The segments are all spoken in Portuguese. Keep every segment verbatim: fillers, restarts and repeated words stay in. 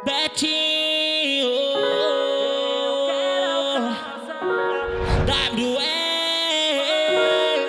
Betinho W E.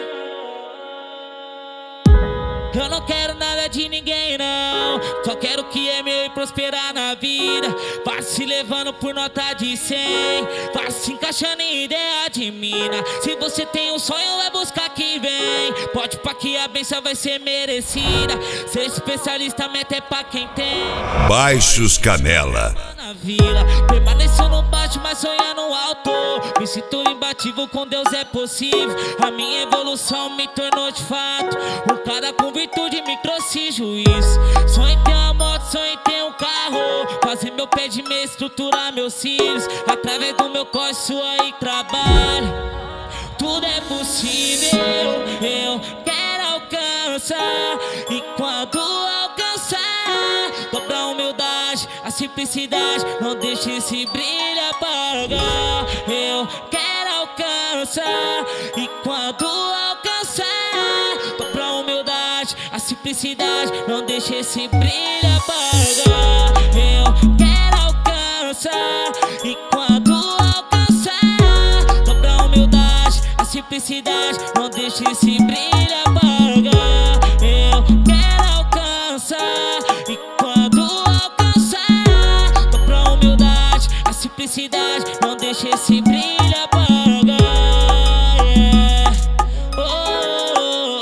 Eu não quero nada de ninguém não, só quero que é meu e prosperar na vida. Vai se levando por nota de cem, vai se encaixando em ideia de mina. Se você tem um sonho, vai buscar que vem. Pode pá que a benção vai ser merecida. Ser especialista, meta é pra quem tem. Baixos Canela. Na vila, permaneço no baixo, mas sonhando alto. Me sinto imbatível, com Deus é possível. A minha evolução me tornou de fato um cara com virtude, me trouxe juízo. Sonho em ter uma moto, sonho em ter um carro, fazer meu pé de meia, estruturar meus cílios. Através do meu corre, sua e trabalho, tudo é possível. Eu quero alcançar, e quando alcançar, dobra a humildade, a simplicidade, não deixe esse brilho apagar. Eu quero alcançar, e quando alcançar, dobra a humildade, a simplicidade, não deixe esse brilho apagar. Eu quero alcançar, e quando alcançar, dobra a humildade, a simplicidade, não deixe esse brilho apagar. Eu quero alcançar, e quando alcançar, dobra a humildade, a simplicidade, não deixe esse brilho apagar. Yeah. Oh,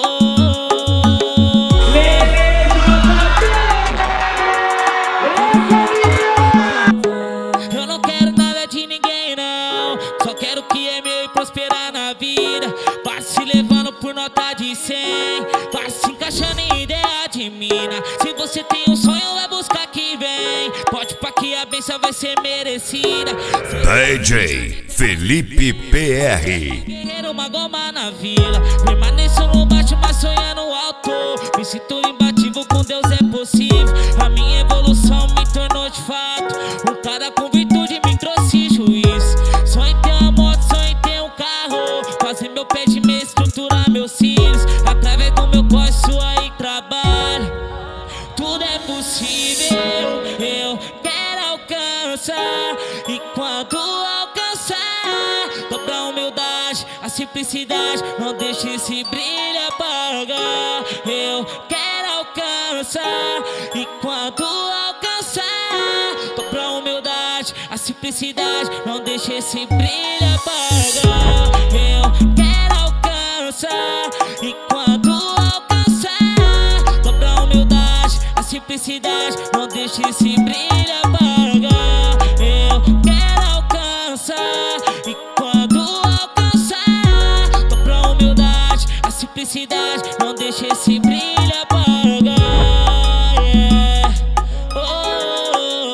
oh, oh. Eu não quero nada de ninguém não, só quero que é meu e prosperar na vida. Vai se levando por nota de cem, vai se encaixando em ideia de mina. Se você tem um sonho, vai buscar que vem. Pode pá que a benção vai ser merecida. D J Felipe P R. Guerreiro, uma goma na vila, permaneço no baixo, mas sonhando alto. Me sinto imbatível, com Deus é possível. A minha evolução me tornou de fato um cara com virtude, me trouxe juízo. Sonho em ter uma moto, sonho em ter um carro, fazer meu pé de meia, estruturar meus cílios. Através do meu corre, sua e trabalho, tudo é possível. Eu quero alcançar, e quando alcançar, dobra a humildade, a simplicidade, não deixe esse brilho apagar. Eu quero alcançar, e quando alcançar, dobra a humildade, a simplicidade, não deixe esse brilho apagar. Eu quero alcançar, e quando alcançar, dobra a humildade, a simplicidade, não deixe esse brilho apagar. Eu quero alcançar, e quando alcançar, dobra a humildade, a simplicidade, não deixe esse brilho apagar. Yeah. Oh,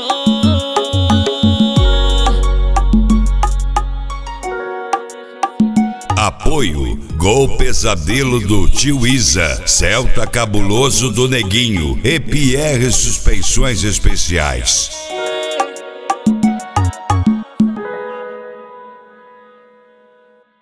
oh, oh. Apoio Gol Pesadelo do Tio Isa, Celta Cabuloso do Neguinho e Pierre Suspensões Especiais.